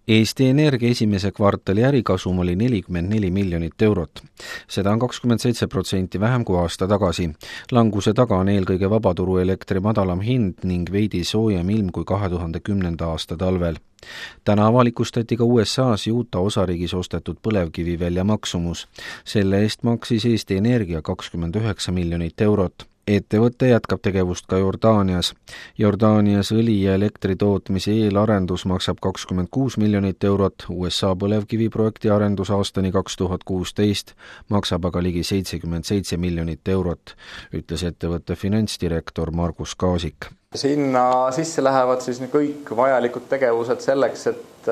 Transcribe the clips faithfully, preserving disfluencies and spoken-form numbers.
Eesti Energia esimese kvartali ärikasum oli nelikümmend neli miljonit eurot. Seda on kakskümmend seitse protsenti vähem kui aasta tagasi. Languse taga on eelkõige vabaturu elektri madalam hind ning veidi soojem ilm kui kahe tuhande kümnenda aasta talvel. Täna avalikustati ka U S A-s Utah osariigis ostetud põlevkivi välja maksumus. Selle eest maksis Eesti Energia kakskümmend üheksa miljonit eurot. Ettevõte jätkab tegevust ka Jordaanias. Jordaanias õli ja elektri tootmise eelarendus maksab kakskümmend kuus miljonit eurot, U S A põlevkivi projekti arendus aastani kaks tuhat kuusteist maksab aga ligi seitsekümmend seitse miljonit eurot, ütles ettevõtte finantsdirektor Margus Kaasik. Sinna sisse lähevad siis kõik vajalikud tegevused selleks, et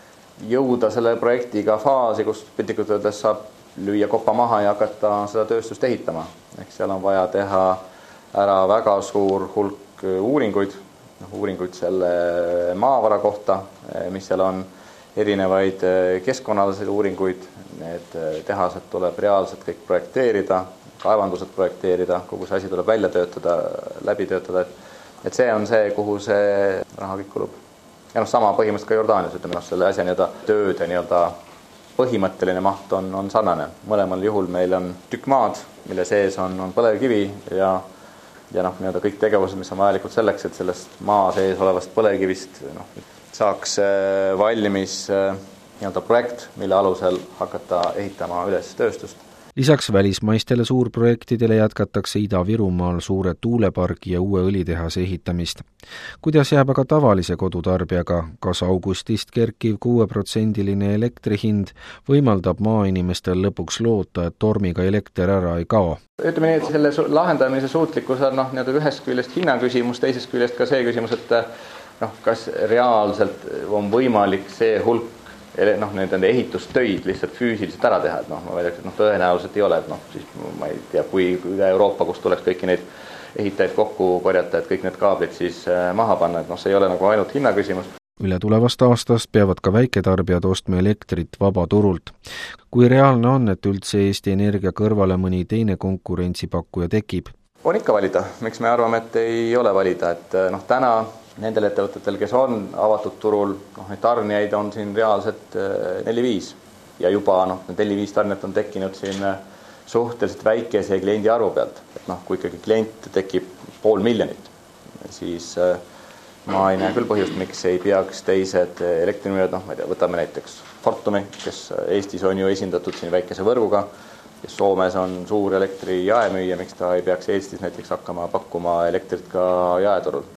jõuda selle projektiga faasi, kus piltlikult öeldes saab lüüa kopa maha ja hakata seda tööstust ehitama. Ehk seal on vaja teha ära väga suur hulk uuringuid, uuringuid selle maavara kohta, mis seal on, erinevaid keskkonnalaseid uuringuid, need tehased tuleb reaalselt kõik projekteerida, kaevandused projekteerida, kogu see asi tuleb välja töötada, läbi töötada, et, et see on see, kuhu see raha kõik kulub. Ja noh, sama põhimõtteliselt ka Jordaanias, ütleme, noh, selle asja nii-öelda tööd ja nii-öelda põhimõtteline maht on, on sarnane. Mõlemal juhul meil on tükk maad, mille sees on, on põlevkivi ja, ja noh, nii-öelda kõik tegevused, mis on vajalikud selleks, et sellest maa sees olevast põlevkivist noh, saaks valmis nii-öelda projekt, mille alusel hakata ehitama üles tööstust. Lisaks välismaistele suurprojektidele jätkatakse Ida-Virumaal suure tuulepargi ja uue õlitehase ehitamist. Kuidas jääb aga tavalise kodutarbijaga, kas augustist kerkiv kuueprotsendiline elektrihind võimaldab maainimestel lõpuks loota, et tormiga elekter ära ei kao? Ütleme nii, et selle lahendamise suutlikkus on noh, nii-öelda ühest küljest hinnaküsimus, teisest küljest ka see küsimus, et noh, kas reaalselt on võimalik see hulk noh, nende ehitustöid lihtsalt füüsiliselt ära teha, et noh, ma väidaks, et noh, tõenäoliselt ei ole, et noh, siis ma ei tea, kui üle Euroopa, kus tuleks kõiki neid ehitajaid kokku korjata, et kõik need kaablid siis maha panna, et noh, see ei ole nagu ainult hinnaküsimus. Üle tulevast aastast peavad ka väiketarbijad ostma elektrit vabaturult. Kui reaalne on, et üldse Eesti Energia kõrvale mõni teine konkurentsipakkuja tekib? On ikka valida. Miks me arvame, et ei ole valida, et noh, täna nendel ettevõtetel, kes on avatud turul, noh, neid tarnijaid on siin reaalselt neli viis ja juba noh, neli viis tarnijat on tekkinud siin suhteliselt väikese kliendi arvu pealt. Et noh, kui ikkagi klient tekib pool miljonit, siis ma ei näe küll põhjust, miks ei peaks teised elektrimüüjad, noh, ma ei tea, võtame näiteks Fortumi, kes Eestis on ju esindatud siin väikese võrguga, kes Soomes on suur elektri jaemüüja, miks ta ei peaks Eestis näiteks hakkama pakkuma elektrit ka jaeturul.